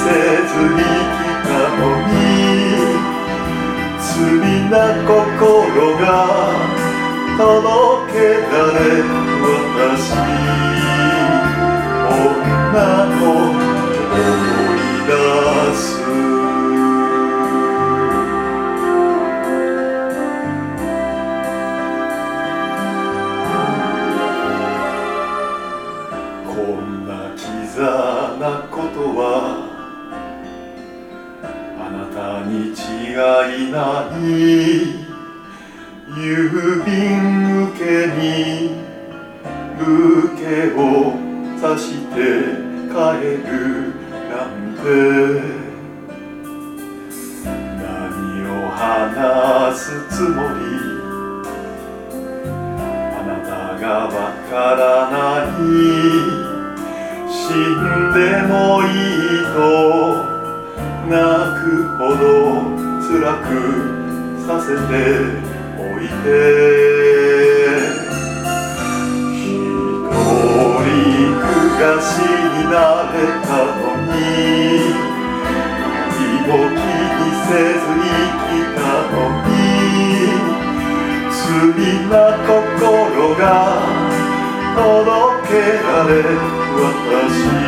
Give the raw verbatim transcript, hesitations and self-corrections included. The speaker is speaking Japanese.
ず生きたのに、罪な心が届けられ、私女を思い出す。こんなキザなことはあなたに違いない。郵便受けにブーケを刺して帰るなんて、何を話すつもり、あなたがわからない。死んでもいいと泣くほど辛くさせておいて、一人暮らしになれたのに、何も気にせず生きたのに、罪な心が届けられ、私